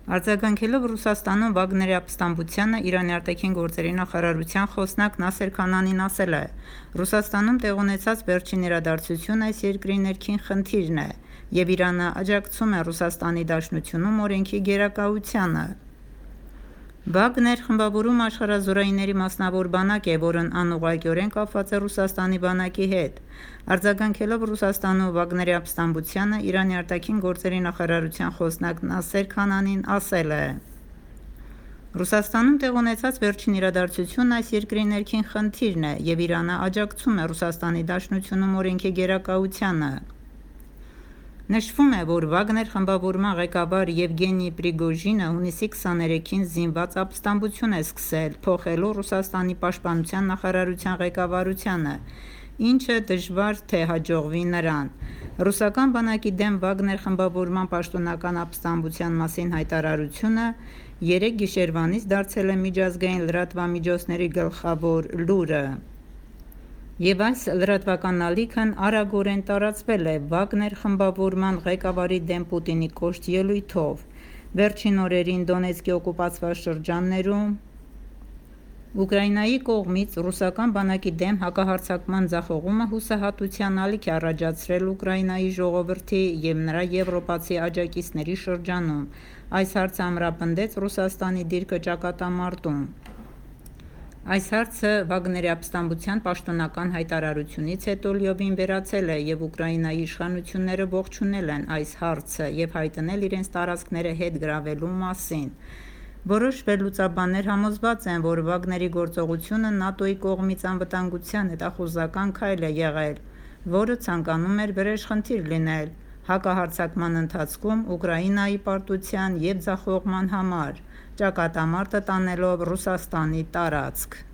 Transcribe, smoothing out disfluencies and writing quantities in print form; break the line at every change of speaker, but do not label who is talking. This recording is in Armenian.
Արձագանքելով Ռուսաստանում Վագների ապստամբությանը, Իրանի արտաքին գործերի նախարարության խոսնակ Նասեր Քանանին ասել է. «Ռուսաստանում տեղ ունեցած վերջին իրադարձությունն այս երկրի ներքին խնդիրն է, և Իրանը աջակցում է Ռուսաստանի Դաշնությունում օրենքի գերակայությանը»։ Վագներ խմբավորումը աշխարհազորայինների մասնավոր բանակ է, որն անուղղակիորեն կապված է Ռուսաստանի բանակի հետ։ Արձագանքելով Ռուսաստանում Վագների ապստամբությանը, Իրանի արտաքին գործերի նախարարության խոսնակ Նասեր Քանանին ասել է. «Ռուսաստանում տեղ ունեցած վերջին իրադարձությունն այս երկրի ներքին խնդիրն է, և Իրանը աջակցում է Ռուսաստանի Դաշնությունում օրենքի գերակայությանը»։ Նշվում է, որ Վագներ խմբավորման ղեկավար Եվգենի Պրիգոժինը հունիսի 23-ին զինված ապստամբություն է սկսել, փոխելով Ռուսաստանի պաշտպանության նախարարության ղեկավարությանը, ինչը դժվար թե հաջողվի նրան։ Ռուսական բանակի դեմ Վագներ խմբավորման պաշտոնական ապստամբության մասին հայտարարությունը երեկ գիշերվանից դարձել է միջազգային լրատվամիջոցների գլխավոր լուրը։ Եվ այս լրատվական ալիքն արագորեն տարածվել է Վագներ խմբավորման ղեկավարի դեմ Պուտինի կոշտ ելույթով։ Վերջին օրերին Դոնեցկի օկուպացված շրջաններում Ուկրաինայի կողմից ռուսական բանակի դեմ հակահարձակման ձախողումը հուսահատության ալիք է առաջացրել Ուկրաինայի ժողովրդի և նրա եվրոպացի աջակիցների շրջանում։ Այս հարցը ամրապնդեց Ռուսաստանի դիրքը ճակատամարտում։ Այս հարցը Վագների ապստամբության պաշտոնական հայտարարությունից հետո լիովին վերացել է, և Ուկրաինայի իշխանությունները ողջունել են այս հարցը և հայտնել իրենց տարածքները հետ գրավելու մասին։ Որոշ վերլուծաբաններ համոզված են, որ Վագների գործողությունը ՆԱՏՕ-ի կողմից անվտանգության հետախուզական քայլ է եղել, որը ցանկանում էր վրեժխնդիր լինել հակահարձակման ընթացքում Ուկրաինայի պարտության և ձախողման համար՝ ճակատամարտը տանելով Ռուսաստանի տարածք։